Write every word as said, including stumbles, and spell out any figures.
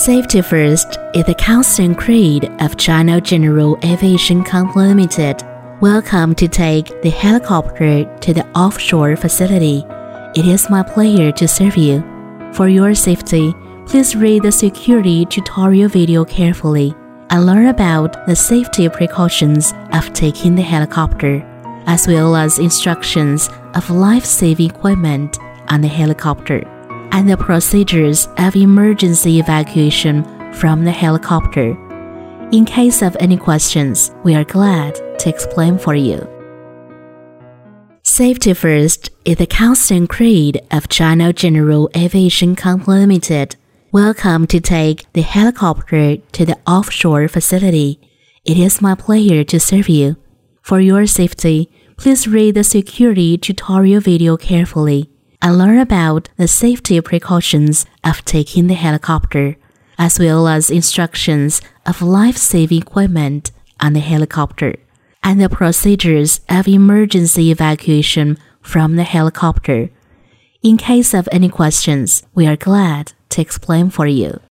Safety first is the constant creed of China General Aviation Company Limited. Welcome to take the helicopter to the offshore facility. It is my pleasure to serve you. For your safety, please read the security tutorial video carefully and learn about the safety precautions of taking the helicopter, as well as instructions of life-saving equipment on the helicopter and the procedures of emergency evacuation from the helicopter. In case of any questions, we are glad to explain for you. Safety first is the constant creed of China General Aviation Company Limited. Welcome to take the helicopter to the offshore facility. It is my pleasure to serve you. For your safety, please read the security tutorial video carefully and learn about the safety precautions of taking the helicopter, as well as instructions of life-saving equipment on the helicopter and the procedures of emergency evacuation from the helicopter. In case of any questions, we are glad to explain for you.